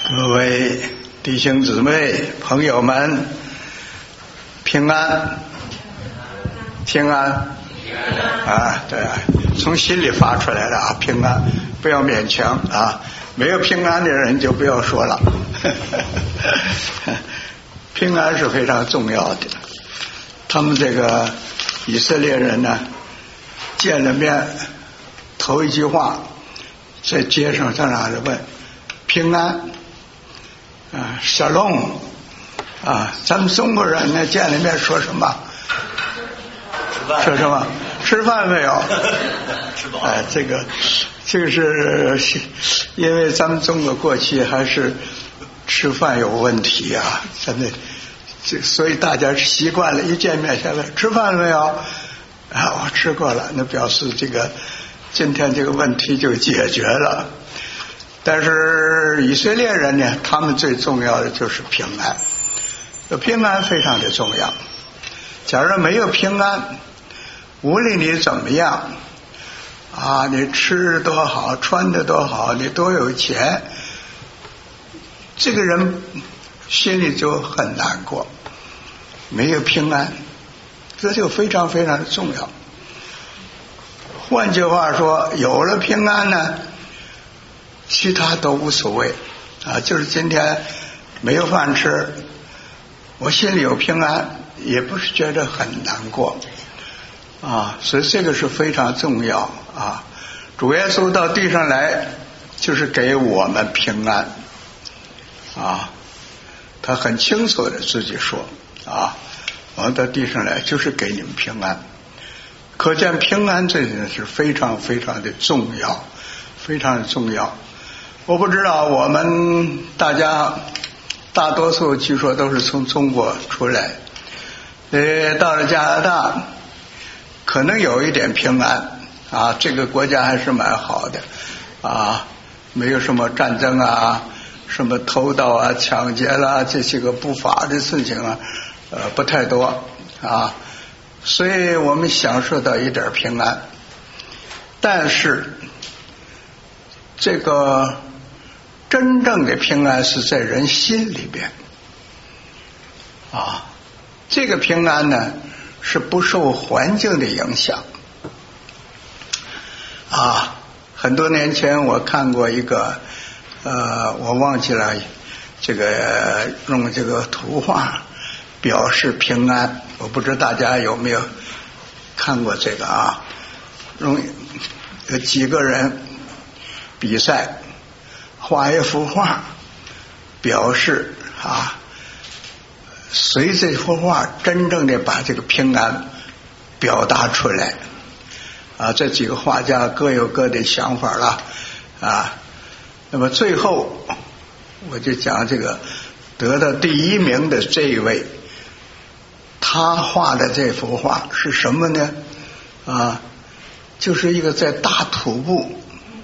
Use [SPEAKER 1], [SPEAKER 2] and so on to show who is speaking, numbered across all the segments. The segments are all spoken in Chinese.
[SPEAKER 1] 各位弟兄姊妹、朋友们，平安，平安啊！对啊，从心里发出来的啊，平安，不要勉强啊。没有平安的人就不要说了。平安是非常重要的。他们这个以色列人呢，见了面，头一句话在街上在哪里问平安啊，Shalom啊，咱们中国人呢见了面说什么？说什么？吃饭没有？
[SPEAKER 2] 吃饱。
[SPEAKER 1] 哎，这个是因为咱们中国过去还是吃饭有问题啊，真的，所以大家习惯了，一见面下来吃饭没有？啊，我吃过了，那表示这个今天这个问题就解决了。但是以色列人呢，他们最重要的就是平安，平安非常的重要。假如没有平安，无论你怎么样啊，你吃多好，穿的多好，你多有钱，这个人心里就很难过，没有平安，这就非常非常的重要。换句话说，有了平安呢，其他都无所谓啊。就是今天没有饭吃，我心里有平安，也不是觉得很难过啊。所以这个是非常重要啊。主耶稣到地上来，就是给我们平安啊。他很清楚的自己说啊，我到地上来就是给你们平安。可见平安这件事非常非常的重要，非常的重要。我不知道我们大家大多数据说都是从中国出来，到了加拿大可能有一点平安啊，这个国家还是蛮好的啊，没有什么战争啊，什么偷盗啊、抢劫啦，这些个不法的事情啊，不太多啊，所以我们享受到一点平安。但是这个真正的平安是在人心里边啊，这个平安呢是不受环境的影响啊。很多年前我看过一个我忘记了，这个用这个图画表示平安，我不知道大家有没有看过这个啊？有几个人比赛画一幅画，表示啊，随这幅画真正的把这个平安表达出来啊。这几个画家各有各的想法了啊。那么最后我就讲这个得到第一名的这一位，他画的这幅画是什么呢？啊，就是一个在大瀑布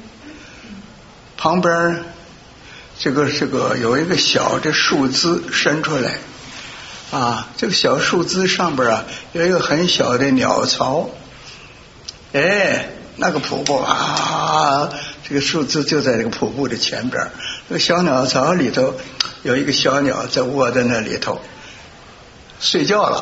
[SPEAKER 1] 旁边，这个有一个小的树枝伸出来啊，这个小树枝上边啊有一个很小的鸟巢，哎，那个瀑布啊，这个树枝就在这个瀑布的前边，这个小鸟巢里头有一个小鸟在窝在那里头睡觉了，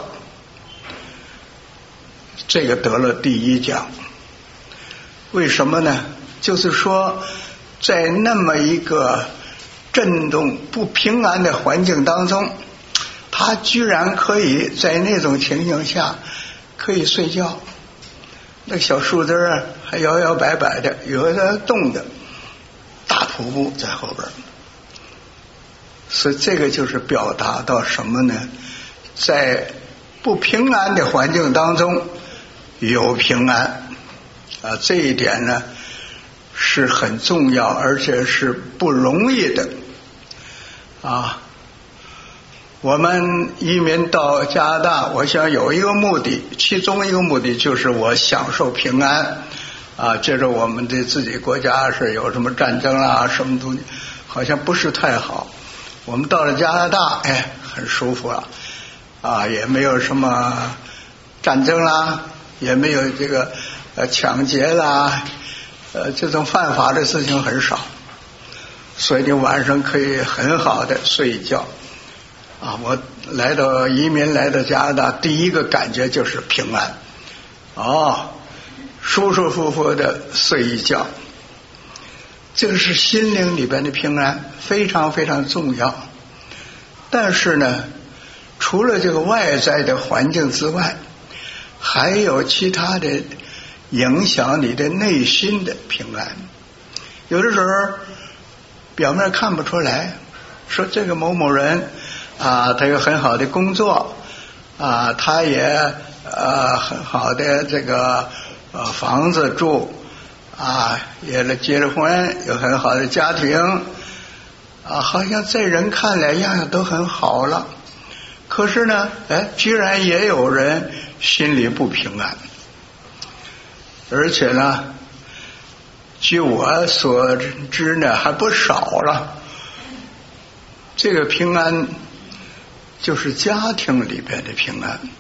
[SPEAKER 1] 这个得了第一奖。为什么呢？就是说在那么一个震动不平安的环境当中，他居然可以在那种情形下可以睡觉。那小树枝啊还摇摇摆摆的，有的动的，大瀑布在后边。所以这个就是表达到什么呢？在不平安的环境当中有平安啊，这一点呢是很重要，而且是不容易的啊。我们移民到加拿大，我想有一个目的，其中一个目的就是我享受平安啊。接着我们的自己国家是有什么战争啦，什么东西好像不是太好。我们到了加拿大，哎，很舒服了啊，也没有什么战争啦，也没有这个抢劫啦，这种犯法的事情很少。 所以你晚上可以很好的睡一觉。我移民来到加拿大，第一个感觉就是平安，舒舒服服的睡一觉，这个是心灵里边的平安，非常非常重要。但是呢，除了这个外在的环境之外，还有其他的影响你的内心的平安。有的时候表面看不出来，说这个某某人他有很好的工作他也很好的这个房子住也结了婚，有很好的家庭好像在人看来样样都很好了。可是呢居然也有人心里不平安，而且呢据我所知呢还不少了。这个平安就是家庭里边的平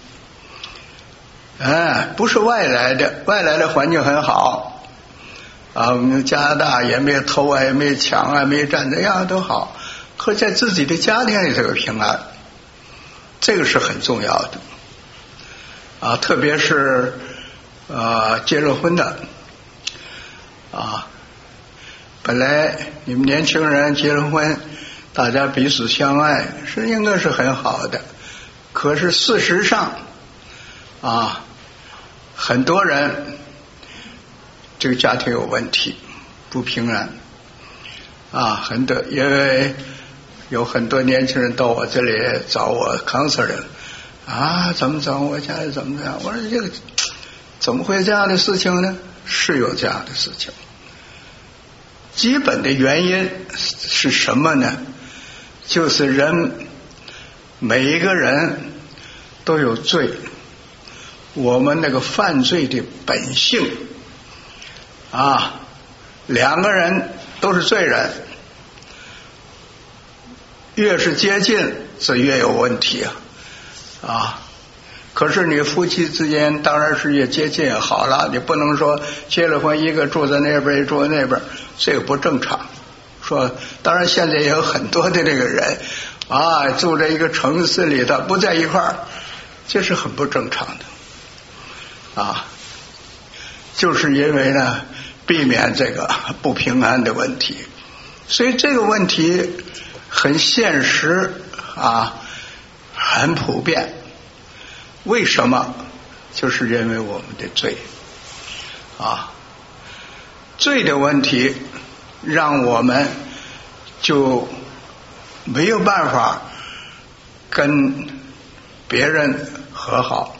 [SPEAKER 1] 安，不是外来的。外来的环境很好我们加拿大也没有偷也没有抢没有战争，样样都好。可在自己的家庭里这个平安，这个是很重要的特别是结了婚的本来你们年轻人结了婚，大家彼此相爱是应该是很好的。可是事实上很多人这个家庭有问题，不平安很多，因为有很多年轻人到我这里找我 counseling 怎么我家里怎么样。我说这个怎么会这样的事情呢？是有这样的事情。基本的原因是什么呢？就是每一个人都有罪，我们那个犯罪的本性两个人都是罪人，越是接近则越有问题可是你夫妻之间当然是越接近越好了，你不能说结了婚一个住在那边一个住在那边，这个不正常。说当然现在也有很多的这个人住在一个城市里头不在一块儿，这是很不正常的就是因为呢避免这个不平安的问题。所以这个问题很现实很普遍。为什么？就是因为我们的罪罪的问题让我们就没有办法跟别人和好。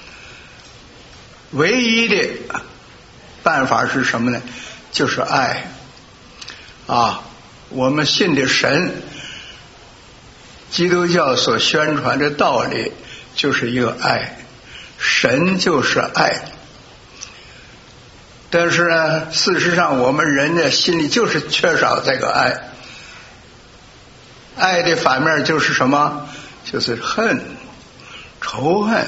[SPEAKER 1] 唯一的办法是什么呢？就是爱我们信的神，基督教所宣传的道理就是一个爱，神就是爱。但是呢，事实上我们人的心里就是缺少这个爱。爱的反面就是什么？就是恨、仇恨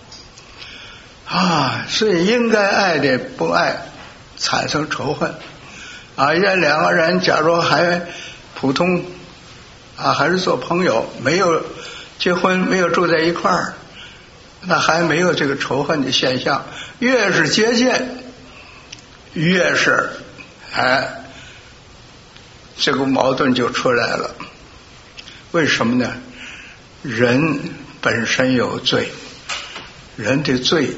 [SPEAKER 1] 所以应该爱的不爱，产生仇恨两个人假如还普通还是做朋友，没有结婚，没有住在一块儿，那还没有这个仇恨的现象。越是接近，越是这个矛盾就出来了。为什么呢？人本身有罪，人的罪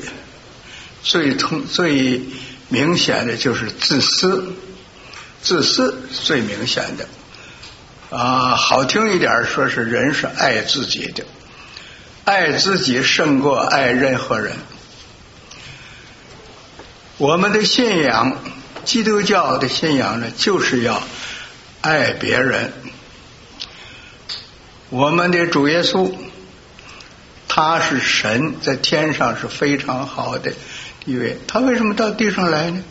[SPEAKER 1] 最明显的就是自私，自私最明显的好听一点说是人是爱自己的，爱自己胜过爱任何人。我们的信仰，基督教的信仰呢，就是要爱别人。我们的主耶稣，他是神，在天上是非常好的地位，他为什么到地上来呢？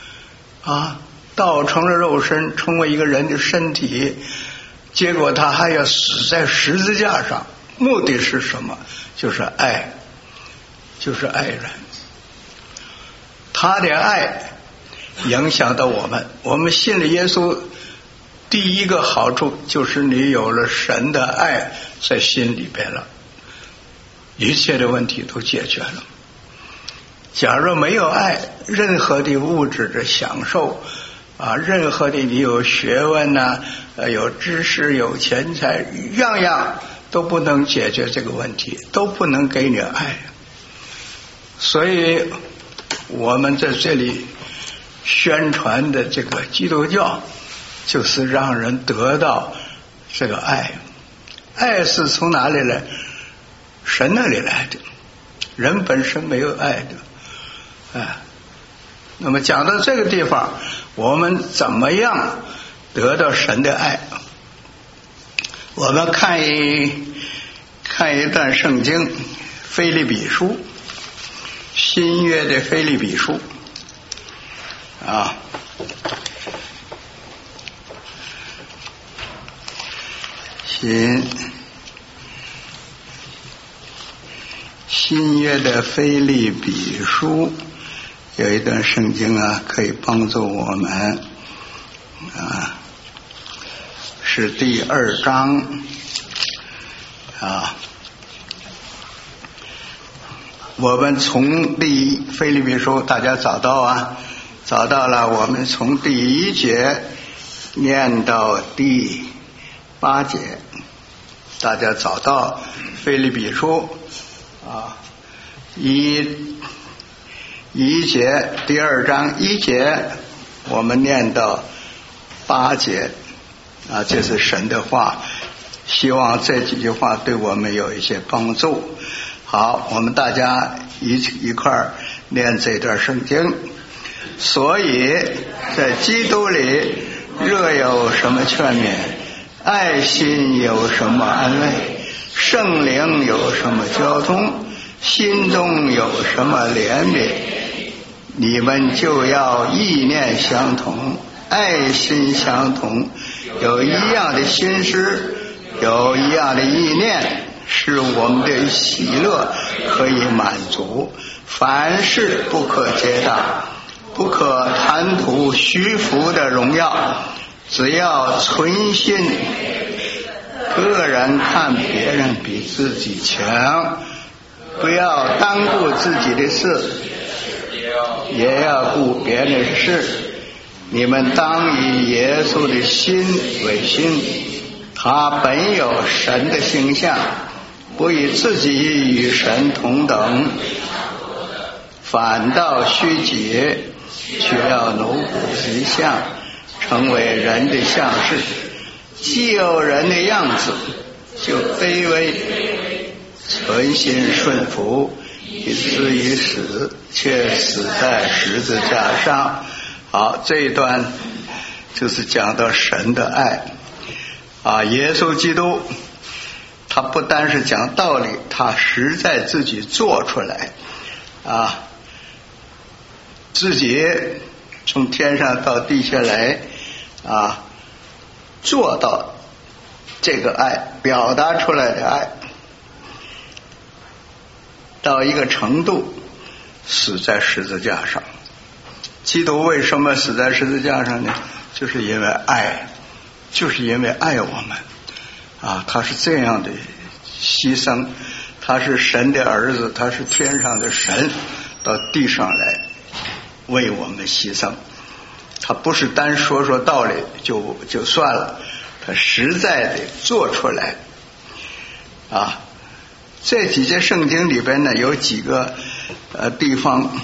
[SPEAKER 1] 道成了肉身，成为一个人的身体，结果他还要死在十字架上，目的是什么？就是爱，就是爱人。他的爱影响到我们，我们信了耶稣第一个好处就是你有了神的爱在心里边了，一切的问题都解决了。假如没有爱，任何的物质的享受啊，任何的你有学问呐、有知识有钱财，样样都不能解决这个问题，都不能给你爱。所以我们在这里宣传的这个基督教，就是让人得到这个爱。爱是从哪里来？神那里来的，人本身没有爱的。那么讲到这个地方，我们怎么样得到神的爱？我们看一段圣经，腓立比书，新约的腓立比书啊，新约的腓立比书有一段圣经啊，可以帮助我们啊，是第2章啊。我们从腓立比书大家找到啊，找到了。我们从第1节念到第8节，大家找到腓立比书啊，一节，第2章1节，我们念到8节啊，这是神的话，希望这几句话对我们有一些帮助。好，我们大家一块儿念这段圣经。所以在基督里若有什么劝勉，爱心有什么安慰，圣灵有什么交通，心中有什么怜悯，你们就要意念相同，爱心相同，有一样的心思，有一样的意念，使我们的喜乐可以满足。凡事不可结党，不可贪图虚浮的荣耀，只要存心，个人看别人比自己强，不要单顾自己的事，也要顾别人的事。你们当以耶稣的心为心，他本有神的形象，不以自己与神同等，反倒虚己，却要奴仆之相，成为人的样式。既有人的样子，就卑微，存心顺服，以至于死，却死在十字架上。好，这一段就是讲到神的爱啊，耶稣基督他不单是讲道理，他实在自己做出来啊，自己从天上到地下来啊，做到这个爱，表达出来的爱到一个程度，死在十字架上。基督为什么死在十字架上呢？就是因为爱，就是因为爱我们啊，他是这样的牺牲，他是神的儿子，他是天上的神，到地上来为我们牺牲。他不是单说说道理就算了，他实在的做出来啊。这几节圣经里边呢，有几个地方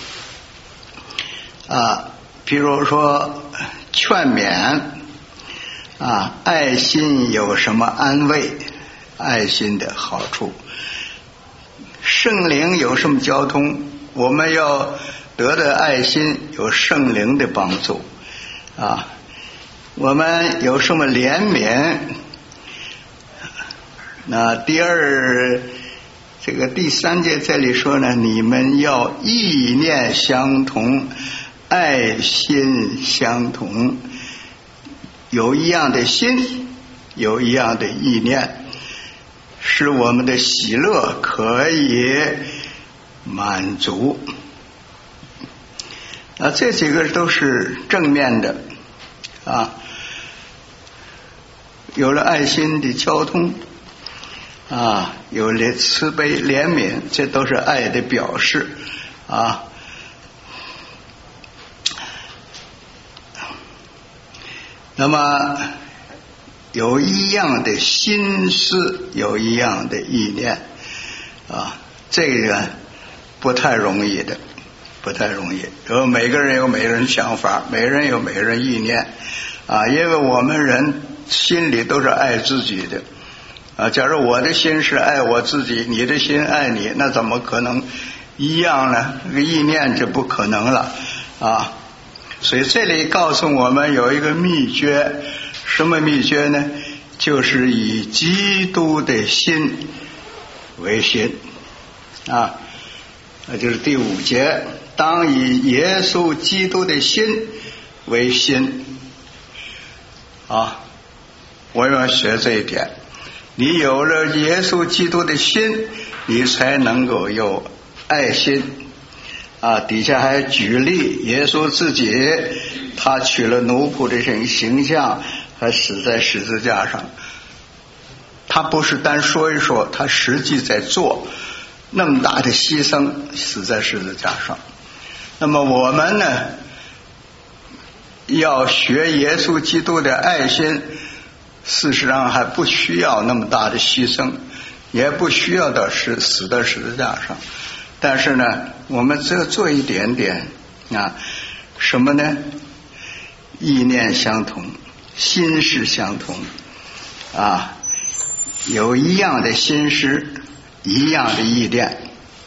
[SPEAKER 1] 啊，比如说劝勉啊，爱心有什么安慰，爱心的好处，圣灵有什么交通，我们要得的爱心有圣灵的帮助啊，我们有什么怜悯。那第3节这里说呢，你们要意念相同，爱心相同，有一样的心，有一样的意念，使我们的喜乐可以满足。这几个都是正面的啊。 有了爱心的交通啊，有了慈悲怜悯，这都是爱的表示啊。那么有一样的心思，有一样的意念啊，这个不太容易的，不太容易。每个人有每个人想法，每个人有每个人意念啊，因为我们人心里都是爱自己的啊。假如我的心是爱我自己，你的心爱你，那怎么可能一样呢？这个意念就不可能了啊。所以这里告诉我们有一个秘诀，什么秘诀呢？就是以基督的心为心啊，那就是第5节，当以耶稣基督的心为心啊。我要学这一点，你有了耶稣基督的心，你才能够有爱心啊。底下还举例，耶稣自己他取了奴仆的形象，还死在十字架上。他不是单说一说，他实际在做，那么大的牺牲，死在十字架上。那么我们呢，要学耶稣基督的爱心，事实上还不需要那么大的牺牲，也不需要到死在十字架上。但是呢，我们只要做一点点啊，什么呢？意念相同，心事相同啊，有一样的心事，一样的意念。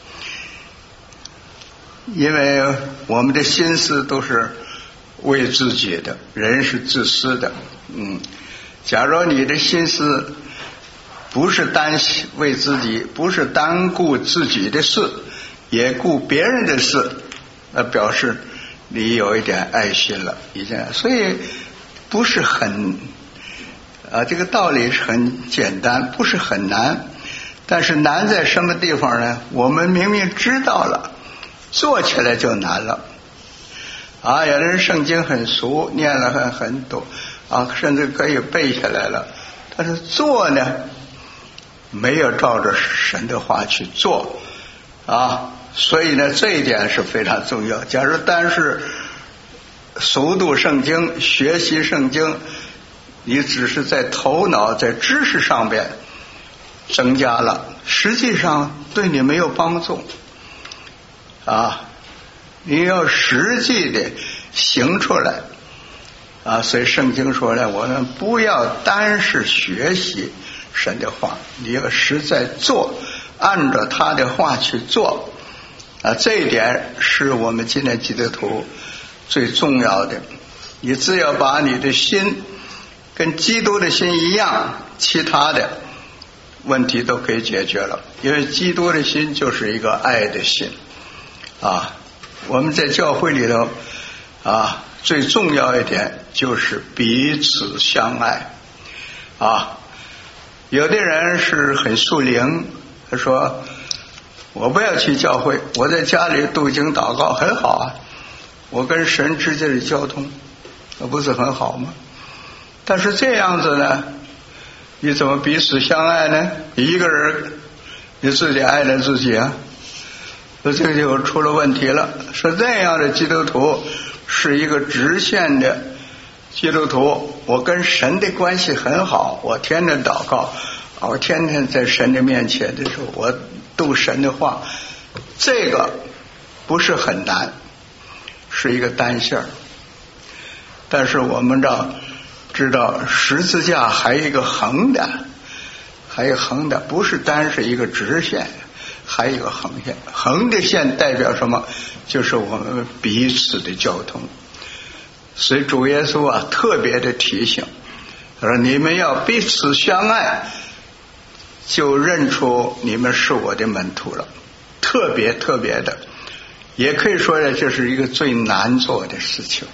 [SPEAKER 1] 因为我们的心思都是为自己的，人是自私的。假如你的心思不是单为自己，不是单顾自己的事，也顾别人的事，那表示你有一点爱心了，已经。所以不是很这个道理是很简单，不是很难。但是难在什么地方呢？我们明明知道了，做起来就难了啊！有的人圣经很熟，念了很多啊，甚至可以背下来了，但是做呢，没有照着神的话去做啊。所以呢，这一点是非常重要。假如单是熟读圣经、学习圣经，你只是在头脑、在知识上边增加了，实际上对你没有帮助啊！你要实际的行出来啊！所以圣经说呢，我们不要单是学习神的话，你要实在做，按照他的话去做啊！这一点是我们今天基督徒最重要的。你只要把你的心跟基督的心一样，其他的问题都可以解决了。因为基督的心就是一个爱的心啊。我们在教会里头啊，最重要一点就是彼此相爱啊。有的人是很属灵，他说我不要去教会，我在家里读经祷告很好啊，我跟神之间的交通那不是很好吗？但是这样子呢，你怎么彼此相爱呢？一个人你自己爱了自己啊，这就出了问题了。说这样的基督徒是一个直线的基督徒，我跟神的关系很好，我天天祷告，我天天在神的面前的时候，我读神的话，这个不是很难，是一个单线。但是我们知道十字架还有一个横的，还有横的，不是单是一个直线，还有一个横线。横的线代表什么？就是我们彼此的交通。所以主耶稣啊特别的提醒，他说你们要彼此相爱，就认出你们是我的门徒了。特别的，也可以说呢，这是一个最难做的事情。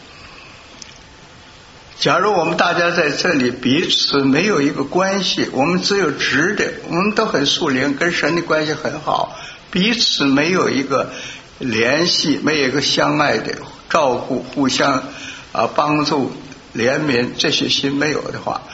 [SPEAKER 1] 假如我们大家在这里彼此没有一个关系，我们只有直的，我们都很属灵，跟神的关系很好，彼此没有一个联系，没有一个相爱的照顾，互相帮助怜悯，这些心没有的话，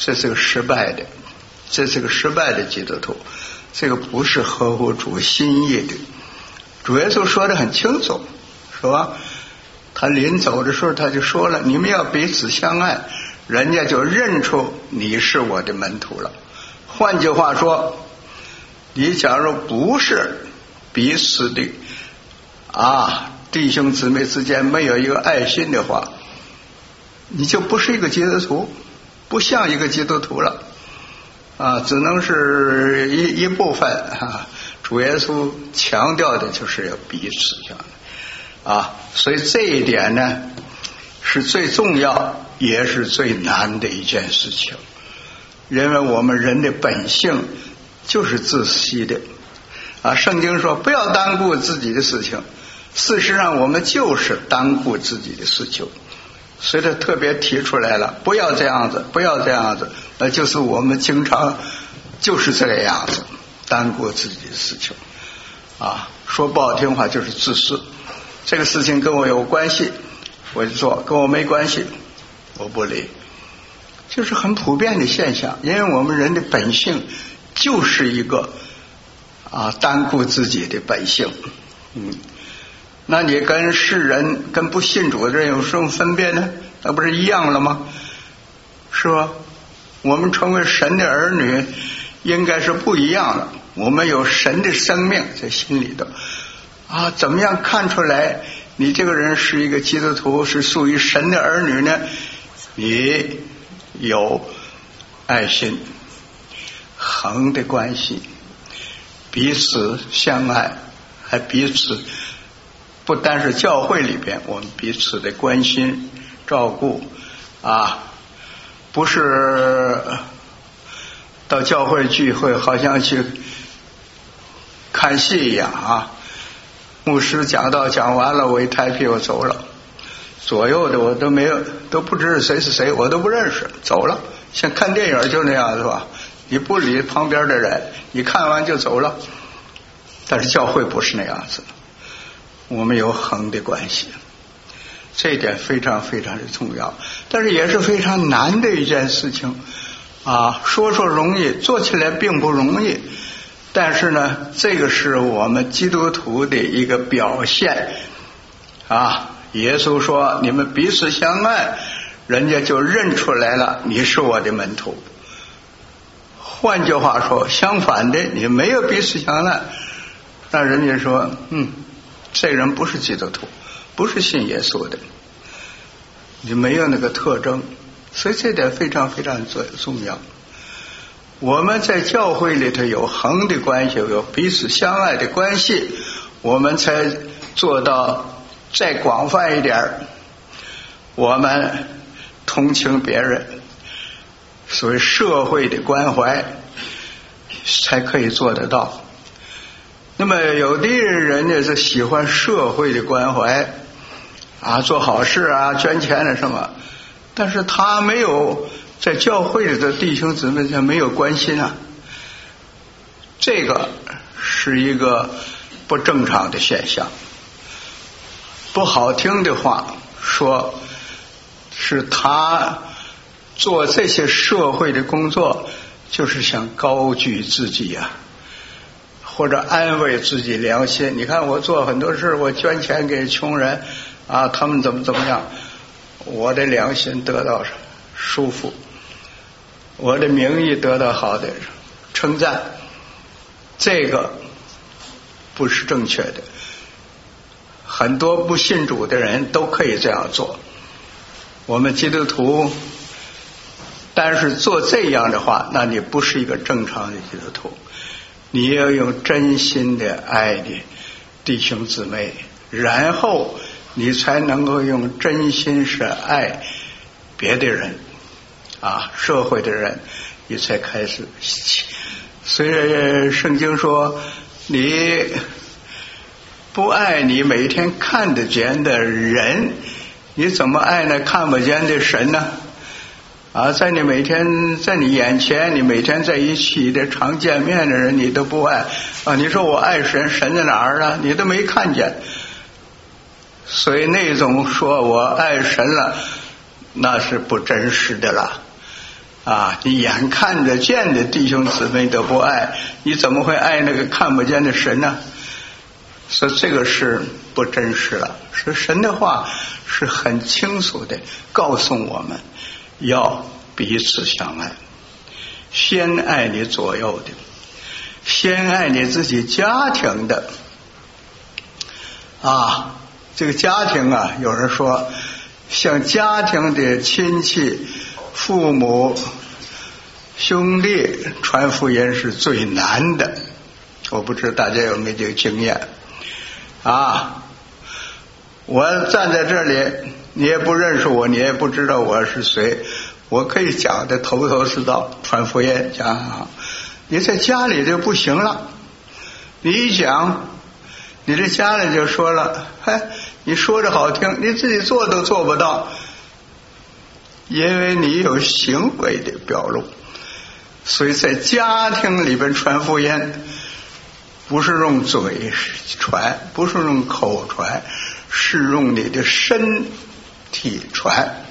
[SPEAKER 1] 这是个失败的，这是个失败的基督徒，这个不是合乎主心意的。主耶稣说得很清楚，是吧？他临走的时候他就说了，你们要彼此相爱，人家就认出你是我的门徒了。换句话说，你假如不是彼此的弟兄姊妹之间没有一个爱心的话，你就不是一个基督徒，不像一个基督徒了只能是一部分主耶稣强调的就是要彼此相爱所以这一点呢是最重要也是最难的一件事情，因为我们人的本性就是自私的圣经说不要单顾自己的事情，事实上我们就是单顾自己的事情，所以他特别提出来了，不要这样子，不要这样子，那就是我们经常就是这个样子，单顾自己的事情说不好听话就是自私，这个事情跟我有关系我就做，跟我没关系我不理，就是很普遍的现象，因为我们人的本性就是一个单顾自己的本性那你跟世人跟不信主的人有什么分别呢？那不是一样了吗？是吧？我们成为神的儿女应该是不一样的，我们有神的生命在心里头怎么样看出来你这个人是一个基督徒，是属于神的儿女呢？你有爱心，恒的关系，彼此相爱，还彼此不单是教会里边我们彼此的关心照顾不是到教会聚会好像去看戏一样牧师讲道讲完了我一抬屁股走了，左右的我都没有，都不知道谁是谁，我都不认识，走了，像看电影就那样是吧？你不理旁边的人，你看完就走了。但是教会不是那样子，我们有恒的关系，这一点非常非常的重要，但是也是非常难的一件事情说容易，做起来并不容易。但是呢，这个是我们基督徒的一个表现耶稣说你们彼此相爱，人家就认出来了你是我的门徒。换句话说，相反的，你没有彼此相爱，那人家说这人不是基督徒，不是信耶稣的，你没有那个特征，所以这点非常非常重要。我们在教会里头有恒的关系，有彼此相爱的关系，我们才做到再广泛一点，我们同情别人，所谓社会的关怀才可以做得到。那么有的人呢是喜欢社会的关怀做好事捐钱什么，但是他没有在教会里的弟兄姊妹上没有关心这个是一个不正常的现象。不好听的话说，是他做这些社会的工作就是想高举自己或者安慰自己良心。你看我做很多事，我捐钱给穷人他们怎么样，我的良心得到舒服，我的名誉得到好的称赞，这个不是正确的。很多不信主的人都可以这样做，我们基督徒但是做这样的话，那你不是一个正常的基督徒。你要用真心的爱你弟兄姊妹，然后你才能够用真心是爱别的人社会的人，你才开始。所以圣经说，你不爱你每天看得见的人，你怎么爱那看不见的神呢？在你眼前，你每天在一起的常见面的人你都不爱你说我爱神，神在哪儿呢？你都没看见。所以那种说我爱神了，那是不真实的了。 你眼看着见的弟兄姊妹都不爱，你怎么会爱那个看不见的神呢？所以这个是不真实了。所以神的话是很清楚的告诉我们，要彼此相爱，先爱你左右的，先爱你自己家庭的。这个家庭有人说向家庭的亲戚、父母、兄弟传福音是最难的。我不知道大家有没有这个经验我站在这里，你也不认识我，你也不知道我是谁，我可以讲的头头是道，传福音讲你在家里就不行了，你一讲，你这家里就说了，你说着好听，你自己做都做不到，因为你有行为的表露。所以在家庭里边传福音，不是用嘴传，不是用口传，是用你的身体传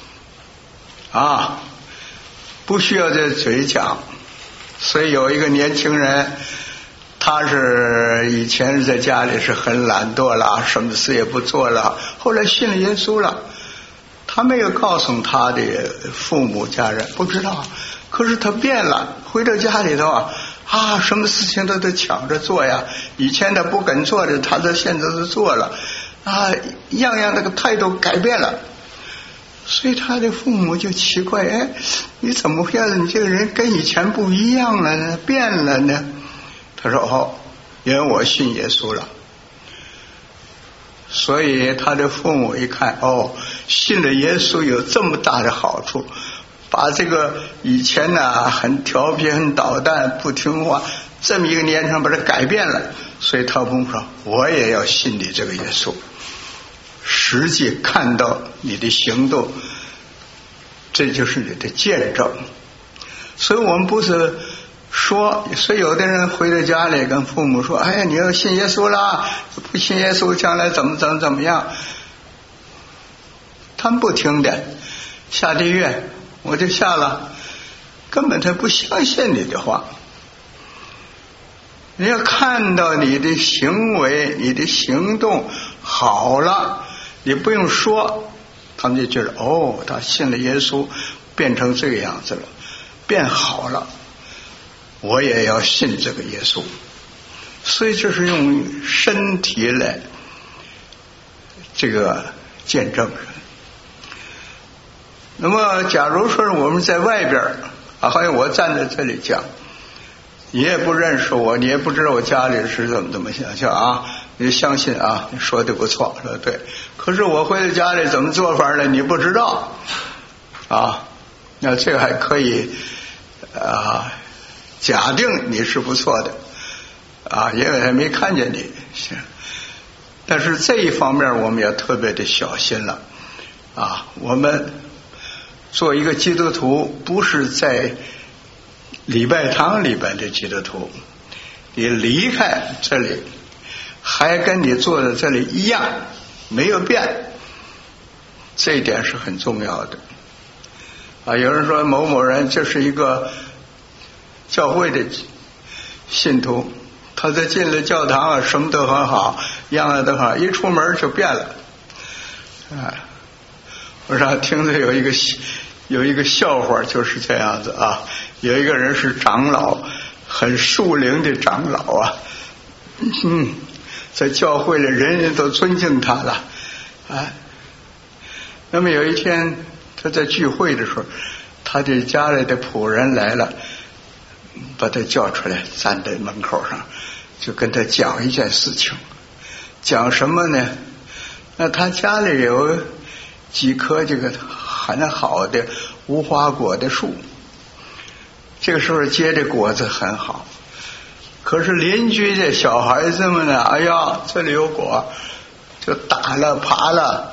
[SPEAKER 1] 不需要在嘴讲。所以有一个年轻人，他是以前在家里是很懒惰了，什么事也不做了，后来信了耶稣了，他没有告诉他的父母家人，不知道，可是他变了，回到家里头什么事情他都抢着做呀，以前他不肯做的，他现在都做了样样那个态度改变了。所以他的父母就奇怪，你怎么会你这个人跟以前不一样了呢，变了呢？他说因为我信耶稣了。所以他的父母一看，信了耶稣有这么大的好处，把这个以前很调皮很捣蛋不听话这么一个年轻人把它改变了。所以他父母说，我也要信你这个耶稣，实际看到你的行动，这就是你的见证。所以我们不是说，所以有的人回到家里跟父母说，你要信耶稣啦，不信耶稣将来怎么样，他们不听的，下地狱我就下了，根本他不相信你的话。你要看到你的行为你的行动好了，你不用说，他们就觉得他信了耶稣变成这个样子了，变好了，我也要信这个耶稣。所以这是用身体来这个见证。那么假如说我们在外边好像我站在这里讲，你也不认识我，你也不知道我家里是怎么想你相信你说的不错，说对，可是我回到家里怎么做法呢？你不知道那这个还可以假定你是不错的因为还没看见你。但是这一方面我们要特别的小心了我们做一个基督徒，不是在礼拜堂里边的基督徒，你离开这里还跟你坐在这里一样，没有变，这一点是很重要的有人说某某人就是一个教会的信徒，他在进了教堂什么都很好，样样都好，一出门就变了我上听着有一个笑话，就是这样子有一个人是长老，很树龄的长老在教会里人人都尊敬他了那么有一天他在聚会的时候，他的家里的仆人来了，把他叫出来站在门口上，就跟他讲一件事情。讲什么呢？那他家里有几棵这个很好的无花果的树，这个时候结的果子很好，可是邻居的小孩子们呢，这里有果，就打了爬了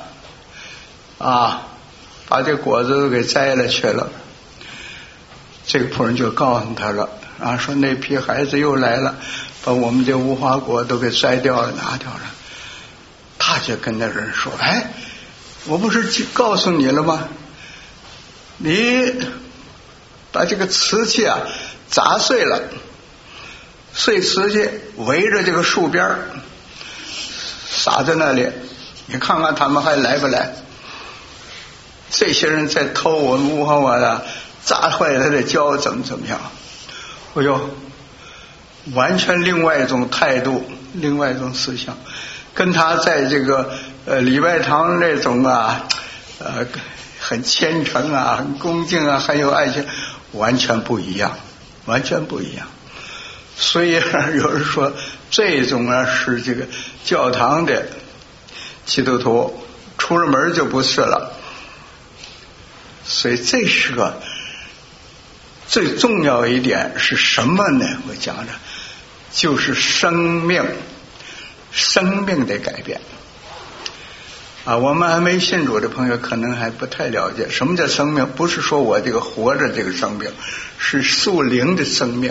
[SPEAKER 1] 把这果子都给摘了去了。这个仆人就告诉他了说那批孩子又来了，把我们的无花果都给摘掉了拿掉了。他就跟那人说，我不是告诉你了吗？你把这个瓷器啊砸碎了，碎瓷器围着这个树边撒在那里，你看看他们还来不来？这些人在偷我们乌合我的，砸坏他的胶，怎么样？哎呦，完全另外一种态度，另外一种思想，跟他在这个礼拜堂那种很虔诚啊，很恭敬啊，很有爱心，完全不一样，完全不一样。所以有人说这种是这个教堂的基督徒，出了门就不是了。所以这是个最重要一点是什么呢？我讲的就是生命的改变啊！我们还没信主的朋友可能还不太了解什么叫生命，不是说我这个活着这个生命，是属灵的生命。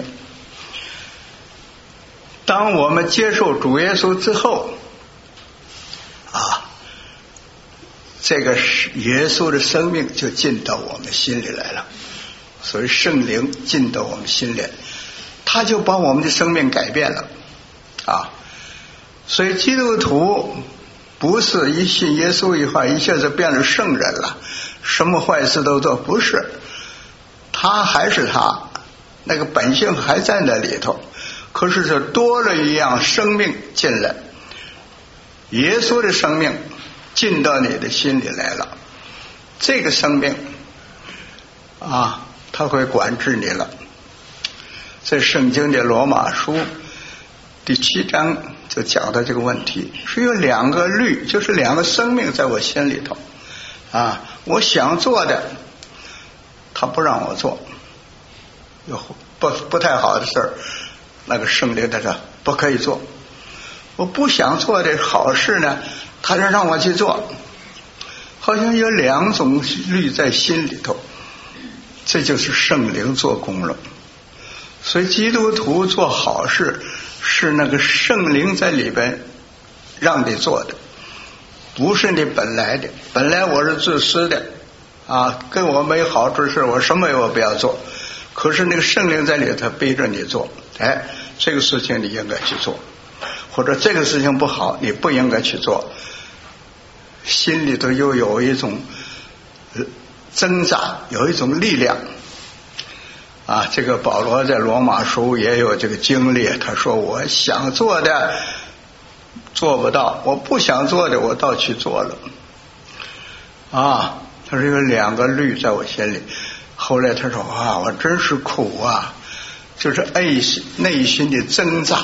[SPEAKER 1] 当我们接受主耶稣之后这个耶稣的生命就进到我们心里来了，所以圣灵进到我们心里，他就把我们的生命改变了所以基督徒不是一信耶稣以后一下子变了圣人了，什么坏事都做，不是，他还是他，那个本性还在那里头，可是这多了一样生命进来，耶稣的生命进到你的心里来了，这个生命他会管制你了。在圣经的罗马书第7章就讲到这个问题，是有2个律，就是2个生命在我心里头我想做的他不让我做，有不太好的事儿，那个圣灵他说不可以做，我不想做的好事呢，他就让我去做，好像有2种律在心里头，这就是圣灵做工了。所以基督徒做好事是那个圣灵在里边让你做的，不是你本来的。本来我是自私的跟我没好处的事我什么也不要做，可是那个圣灵在里头逼着你做，这个事情你应该去做，或者这个事情不好你不应该去做，心里头又有一种挣扎，有一种力量这个保罗在罗马书也有这个经历，他说我想做的做不到，我不想做的我倒去做了他说有2个律在我心里。后来他说我真是苦就是内心的挣扎。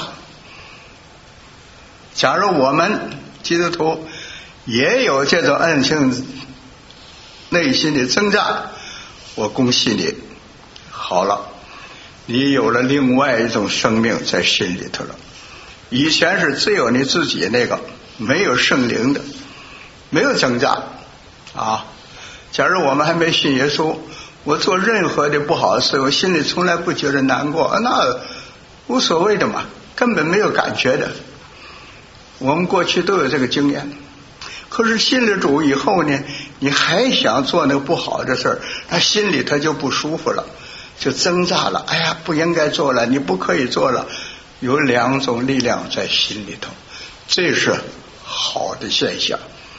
[SPEAKER 1] 假如我们基督徒也有这种暗性内心的挣扎，我恭喜你，好了，你有了另外一种生命在心里头了。以前是只有你自己那个，没有圣灵的，没有挣扎假如我们还没信耶稣，我做任何的不好的事，我心里从来不觉得难过，那无所谓的嘛，根本没有感觉的。我们过去都有这个经验。可是信了主以后呢，你还想做那个不好的事，他心里他就不舒服了，就挣扎了，不应该做了，你不可以做了，有2种力量在心里头，这是好的现象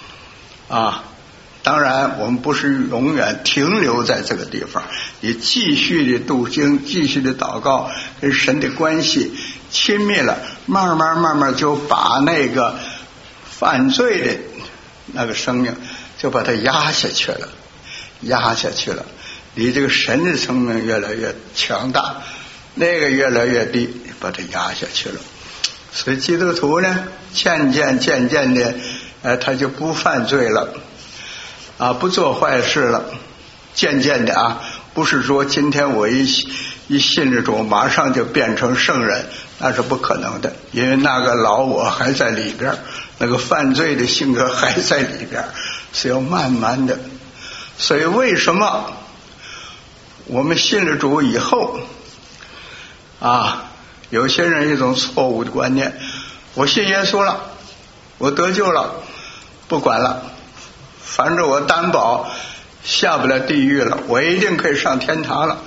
[SPEAKER 1] 当然我们不是永远停留在这个地方，你继续的读经，继续的祷告，跟神的关系亲密了，慢慢就把那个犯罪的那个生命就把它压下去了，你这个神的生命越来越强大，那个越来越低，把它压下去了。所以基督徒呢渐渐的他就不犯罪了不做坏事了，渐渐的不是说今天我一信了主马上就变成圣人，那是不可能的，因为那个老我还在里边，那个犯罪的性格还在里边，是要慢慢的。所以为什么我们信了主以后有些人一种错误的观念，我信耶稣了，我得救了，不管了，反正我担保下不了地狱了，我一定可以上天堂了，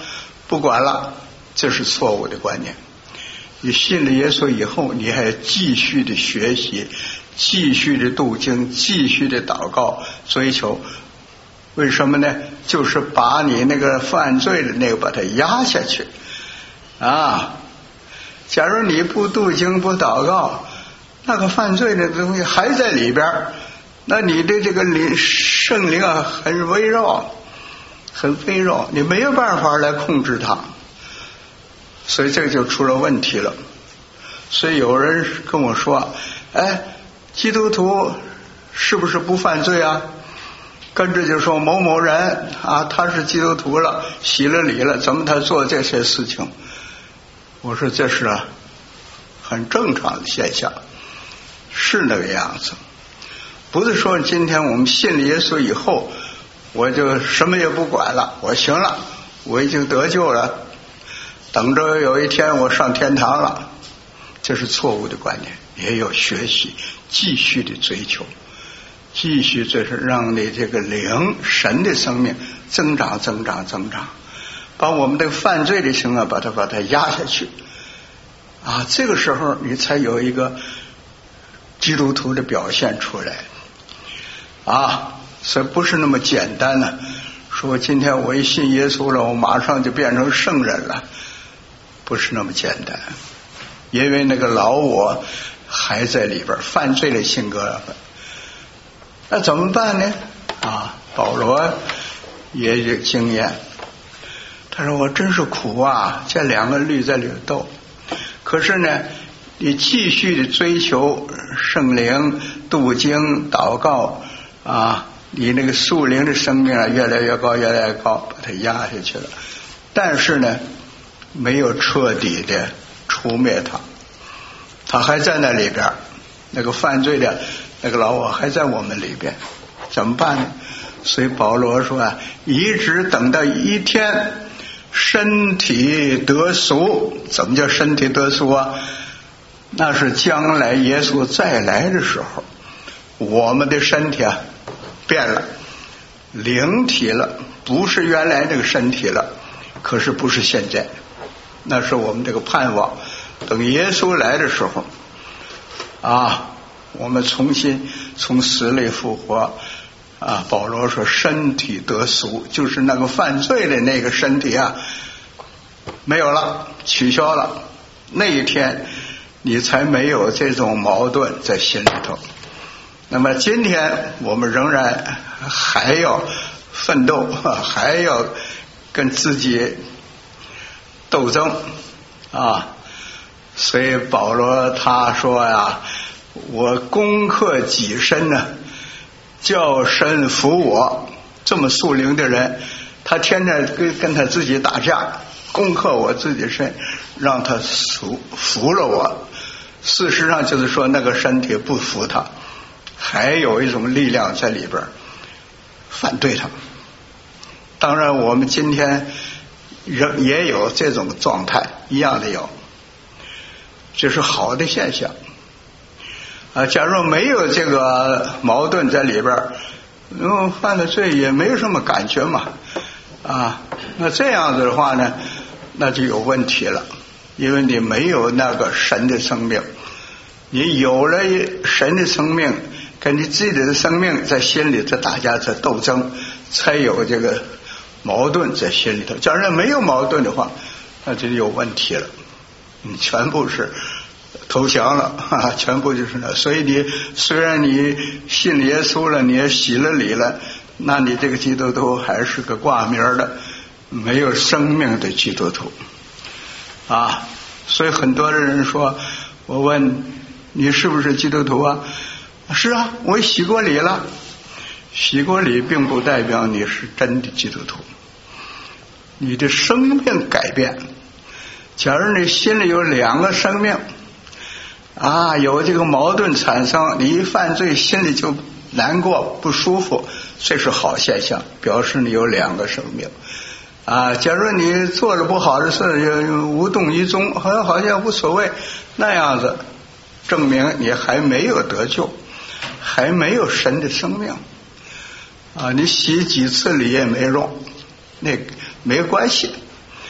[SPEAKER 1] 不管了，这是错误的观念。你信了耶稣以后，你还继续的学习，继续的读经，继续的祷告追求。为什么呢？就是把你那个犯罪的那个把它压下去啊！假如你不读经不祷告，那个犯罪的东西还在里边，那你的这个圣灵啊很微弱，很微弱，你没有办法来控制它，所以这就出了问题了。所以有人跟我说，哎，基督徒是不是不犯罪啊？跟着就说某某人啊，他是基督徒了，洗了礼了，怎么他做这些事情？我说这是很正常的现象，是那个样子。不是说今天我们信了耶稣以后，我就什么也不管了，我行了，我已经得救了，等着有一天我上天堂了，这是错误的观念。也有学习，继续的追求，继续这是让你这个灵神的生命增长，把我们的犯罪的行为把它压下去啊！这个时候你才有一个基督徒的表现出来啊！所以不是那么简单的说今天我一信耶稣了，我马上就变成圣人了，不是那么简单。因为那个老我还在里边，犯罪的性格，那怎么办呢？啊，保罗也有经验，他说我真是苦啊，这两个律在里头斗。可是呢，你继续的追求圣灵、读经、祷告啊，你那个属灵的生命啊，越来越高，越来越高，把它压下去了。但是呢，没有彻底的除灭它，它还在那里边，那个犯罪的那个老我还在我们里边，怎么办呢？所以保罗说啊，一直等到一天身体得赎。怎么叫身体得赎啊？那是将来耶稣再来的时候，我们的身体啊变了，灵体了，不是原来这个身体了，可是不是现在，那是我们这个盼望。等耶稣来的时候啊，我们重新从死里复活啊！保罗说身体得赎，就是那个犯罪的那个身体啊没有了，取消了，那一天你才没有这种矛盾在心里头。那么今天我们仍然还要奋斗，还要跟自己斗争啊！所以保罗他说呀，我攻克己身呢，叫神服我。这么属灵的人，他天天跟他自己打架，攻克我自己身，让他服了我。事实上就是说那个身体不服他，还有一种力量在里边反对他。当然我们今天也有这种状态，一样的有，这是好的现象啊。假如没有这个矛盾在里边，犯的罪也没有什么感觉嘛啊，那这样子的话呢，那就有问题了。因为你没有那个神的生命，你有了神的生命，跟你自己的生命在心里头大家在斗争，才有这个矛盾在心里头。假如没有矛盾的话，那就有问题了，你全部是投降了全部就是那。所以你虽然你信耶稣了，你也洗了礼了，那你这个基督徒还是个挂名的没有生命的基督徒啊。所以很多的人说，我问你是不是基督徒啊？是啊，我洗过礼了。洗过礼并不代表你是真的基督徒，你的生命改变。假如你心里有两个生命啊，有这个矛盾产生，你一犯罪心里就难过不舒服，这是好现象，表示你有两个生命啊。假如你做了不好的事无动于衷，好像无所谓，那样子证明你还没有得救，还没有神的生命啊。你洗几次礼也没用，那没关系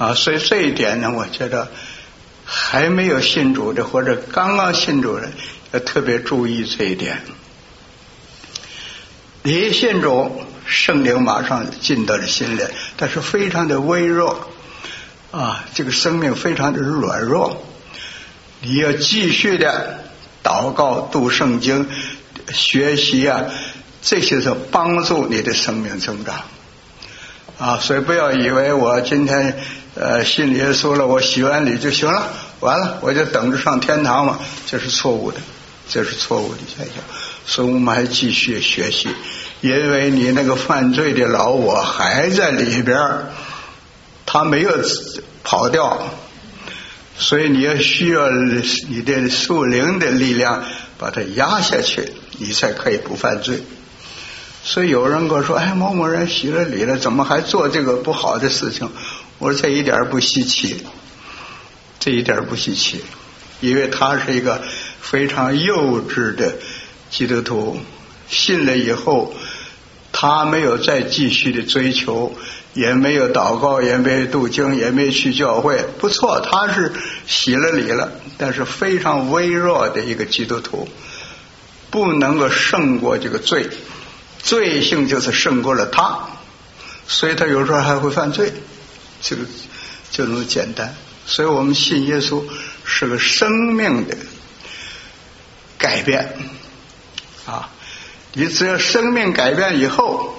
[SPEAKER 1] 所以这一点呢，我觉得还没有信主的或者刚刚信主的要特别注意这一点。你一信主，圣灵马上进到了心里，但是非常的微弱这个生命非常的软弱，你要继续的祷告、读圣经、学习这些是帮助你的生命增长所以不要以为我今天信耶稣了，我洗完礼就行了，完了我就等着上天堂嘛，这是错误的，这是错误的现象。所以我们还继续学习，因为你那个犯罪的老我还在里边，他没有跑掉，所以你要需要你的属灵的力量把它压下去，你才可以不犯罪。所以有人跟我说，某某人洗了礼了，怎么还做这个不好的事情？我说这一点不稀奇，这一点不稀奇，因为他是一个非常幼稚的基督徒，信了以后他没有再继续的追求，也没有祷告，也没有读经，也没有去教会。不错，他是洗了礼了，但是非常微弱的一个基督徒，不能够胜过这个罪，罪性就是胜过了他，所以他有时候还会犯罪，这个就那么简单。所以我们信耶稣是个生命的改变你只要生命改变以后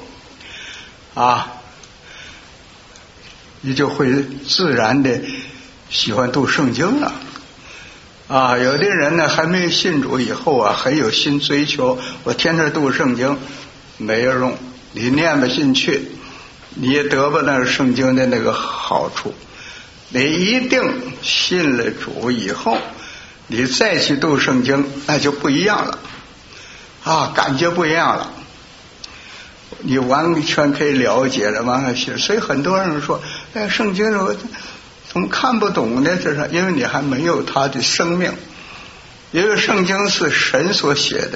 [SPEAKER 1] 你就会自然的喜欢读圣经了有的人呢还没信主以后很有心追求，我天天读圣经，没有用，你念不进去，你也得不到圣经的那个好处。你一定信了主以后，你再去读圣经，那就不一样了感觉不一样了，你完全可以了解了，完了写。所以很多人说圣经我怎么看不懂呢？这是因为你还没有他的生命，因为圣经是神所写的，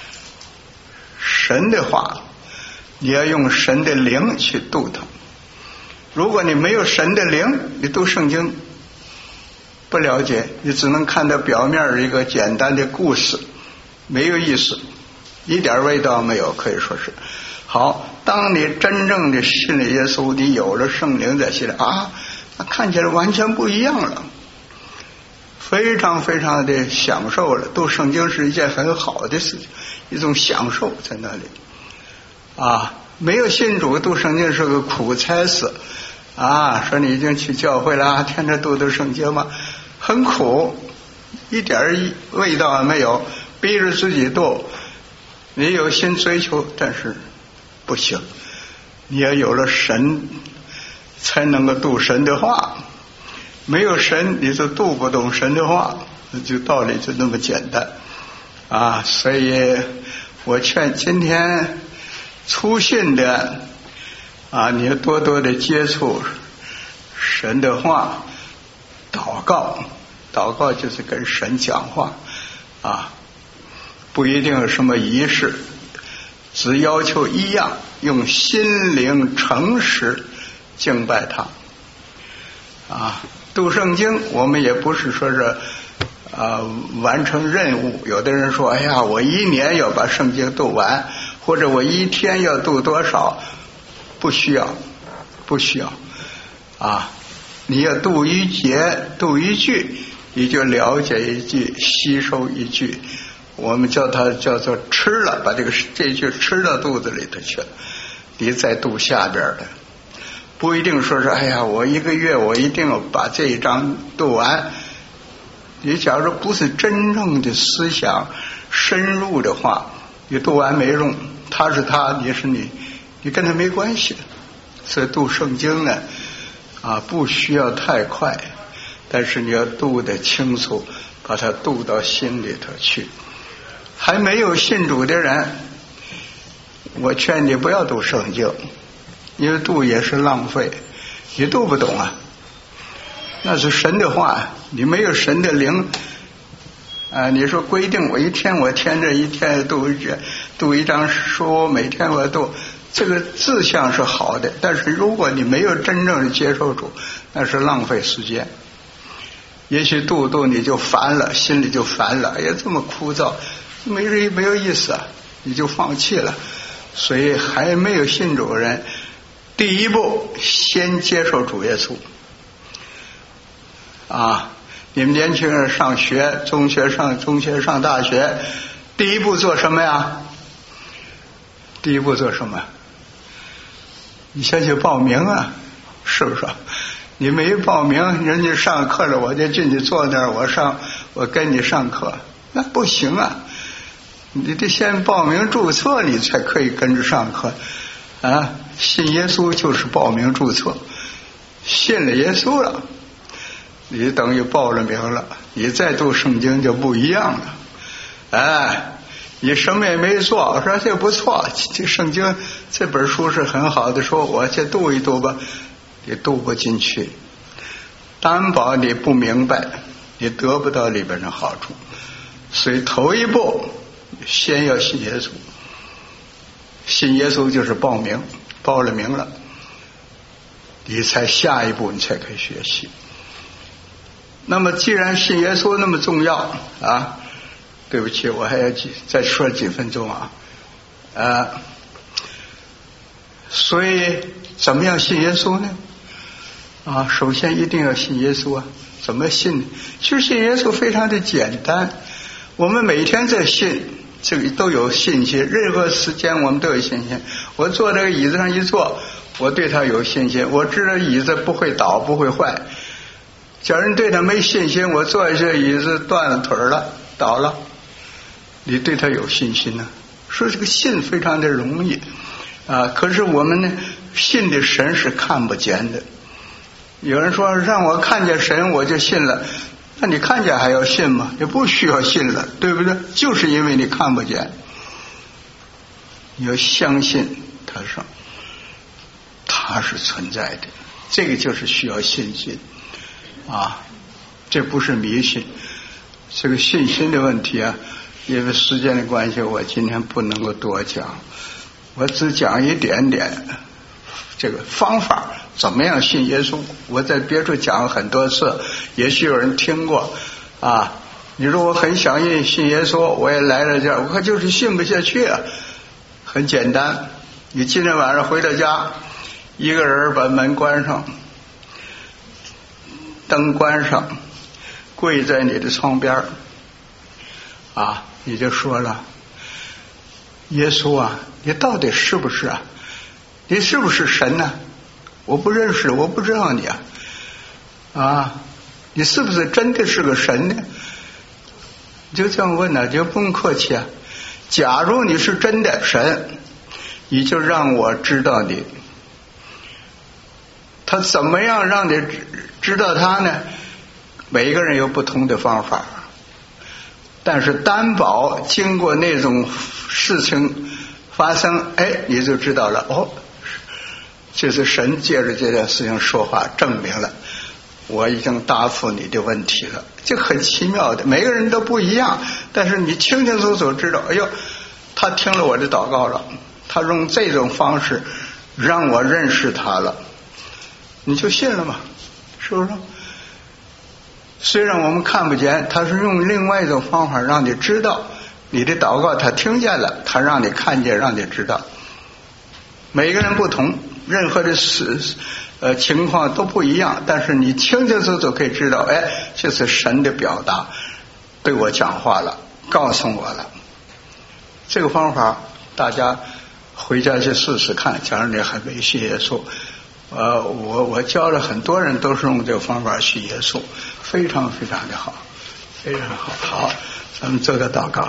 [SPEAKER 1] 神的话你要用神的灵去读它。如果你没有神的灵，你读圣经不了解，你只能看到表面一个简单的故事，没有意思，一点味道没有，可以说是。好，当你真正的信了耶稣，你有了圣灵在心里那看起来完全不一样了，非常非常的享受了。读圣经是一件很好的事情，一种享受在那里没有信主读圣经是个苦差事说你已经去教会了，天天读圣经嘛，很苦，一点味道也没有，逼着自己读，你有心追求，但是不行，你要有了神才能够读神的话，没有神你就读不懂神的话，就道理就那么简单所以我劝今天初信的你要多多的接触神的话，祷告就是跟神讲话不一定有什么仪式，只要求一样，用心灵诚实敬拜他读圣经我们也不是说是完成任务。有的人说我一年要把圣经读完，或者我一天要读多少，不需要你要读一节读一句，你就了解一句，吸收一句，我们叫它叫做吃了，把这句吃到肚子里头去了，你再读下边的。不一定说是我一个月我一定要把这一章读完，你假如不是真正的思想深入的话，你读完没用，他是他，你是你，你跟他没关系。所以读圣经呢不需要太快，但是你要读得清楚，把它读到心里头去。还没有信主的人，我劝你不要读圣经，因为读也是浪费，你读不懂那是神的话，你没有神的灵你说规定我天这一天读一张书，每天我读，这个志向是好的，但是如果你没有真正的接受主， 那是浪费时间。也许读你就烦了，心里就烦了，哎呀，这么枯燥，没有意思啊，你就放弃了。所以还没有信主的人，第一步先接受主耶稣啊！你们年轻人上学，中学上大学，第一步做什么呀？第一步做什么？你先去报名啊，是不是？你没报名，人家上课了，我就进去坐那儿，我跟你上课，那不行啊！你得先报名注册，你才可以跟着上课啊！信耶稣就是报名注册，信了耶稣了，你等于报了名了，你再读圣经就不一样了。哎，你什么也没做，我说这不错，这圣经这本书是很好的书，我去读一读吧。你读不进去，担保你不明白，你得不到里边的好处。所以头一步先要信耶稣，信耶稣就是报名，报了名了，你才下一步你才可以学习。那么既然信耶稣那么重要啊，对不起，我还要再说几分钟啊，所以怎么样信耶稣呢？啊，首先一定要信耶稣啊！怎么信呢？其实信耶稣非常的简单，我们每天在信，这个都有信心，任何时间我们都有信心。我坐这个椅子上一坐，我对他有信心，我知道椅子不会倒，不会坏。假如对他没信心，我坐下去椅子断了腿了，倒了，你对他有信心呢？说这个信非常的容易啊，可是我们呢，信的神是看不见的。有人说让我看见神我就信了，那你看见还要信吗？也不需要信了，对不对？就是因为你看不见，你要相信他是存在的，这个就是需要信心啊，这不是迷信。这个信心的问题啊，因为时间的关系，我今天不能够多讲，我只讲一点点这个方法，怎么样信耶稣。我在别处讲了很多次，也许有人听过啊。你说我很想信耶稣，我也来了这儿，我可就是信不下去啊。很简单，你今天晚上回到家，一个人把门关上，灯关上，跪在你的床边啊，你就说了，耶稣啊，你到底是不是啊？你是不是神呢？我不认识，我不知道你啊，你是不是真的是个神呢？你就这样问呢，就不用客气啊。假如你是真的神，你就让我知道你。他怎么样让你知道他呢？每一个人有不同的方法，但是担保经过那种事情发生，哎，你就知道了。哦，就是神借着这件事情说话，证明了我已经答复你的问题了。这很奇妙的，每个人都不一样，但是你清清楚楚知道，哎呦，他听了我的祷告了，他用这种方式让我认识他了，你就信了嘛，是不是？虽然我们看不见，他是用另外一种方法让你知道你的祷告他听见了，他让你看见，让你知道。每个人不同，任何的情况都不一样，但是你清清楚楚可以知道，哎，这是神的表达，对我讲话了，告诉我了。这个方法大家回家去试试看，假如你还没信耶稣，我教了很多人都是用这个方法信耶稣，非常非常的好，非常好。好，咱们做个祷告。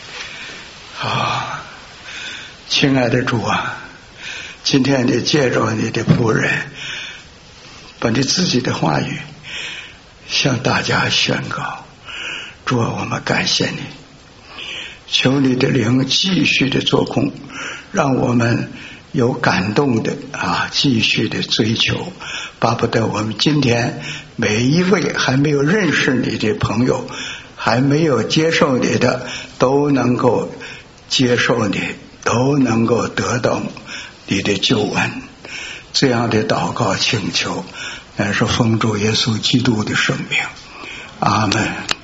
[SPEAKER 1] 好，亲爱的主啊，今天你借着你的仆人，把你自己的话语向大家宣告。主啊，我们感谢你，求你的灵继续的做工，让我们有感动的继续的追求，巴不得我们今天每一位还没有认识你的朋友，还没有接受你的，都能够接受你，都能够得到你的救恩。这样的祷告请求是奉主耶稣基督的圣名，阿门。